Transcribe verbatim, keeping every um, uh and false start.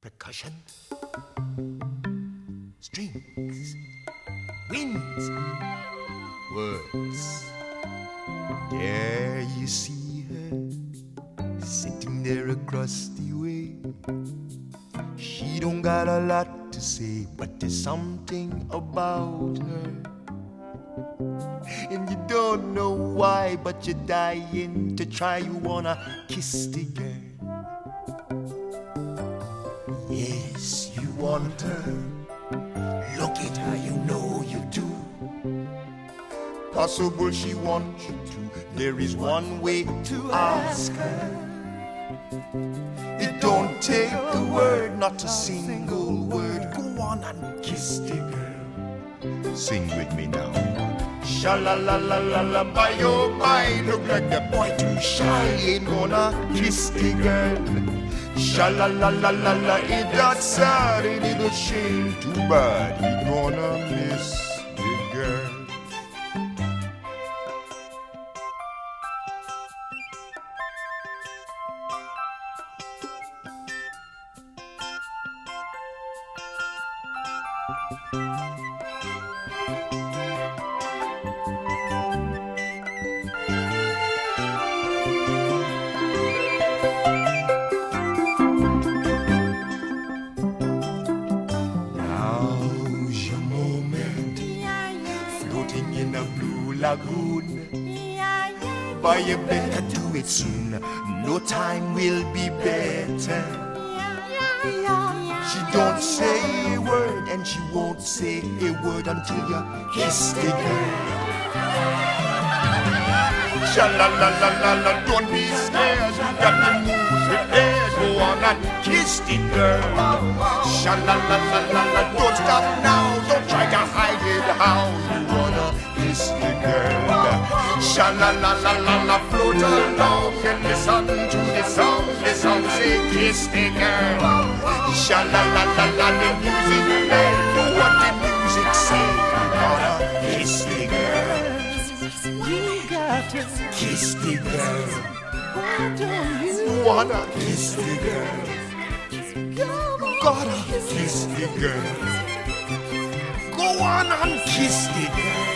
percussion, strings, winds, words. There you see her, sitting there across the way. She don't got a lot to say, but there's something about her. And you don't know why, but you're dying to try. You wanna kiss the girl. Yes, you want her. Look at her, you know you do. Possible she wants you to. There is one way to ask her. It don't take a word, not a single word. Go on and kiss the girl. Sing with me now. Sha-la-la-la-la-la, by your mind. Look like the boy too shy, ain't gonna kiss the girl. Sha-la-la-la-la-la, ain't that sad, ain't it a shame? Too bad, he gonna miss the girl. Lagoon, but you better do it soon. No time will be better. She don't say a word, and she won't say a word until you kiss the girl. Sha la la la la la, don't be scared. You got the moves prepared. Go on and kiss the girl. Sha la la la la la, don't stop now. Don't try to hide it how you wanna. Kiss the girl. Sha la la la la la, float along and listen to the song. The song say kiss the girl. Sha la la la la, the music play. Do what the music say. You gotta kiss the girl. You gotta kiss the girl. Why don't you wanna kiss the girl? You gotta kiss the girl. Go on and kiss the girl.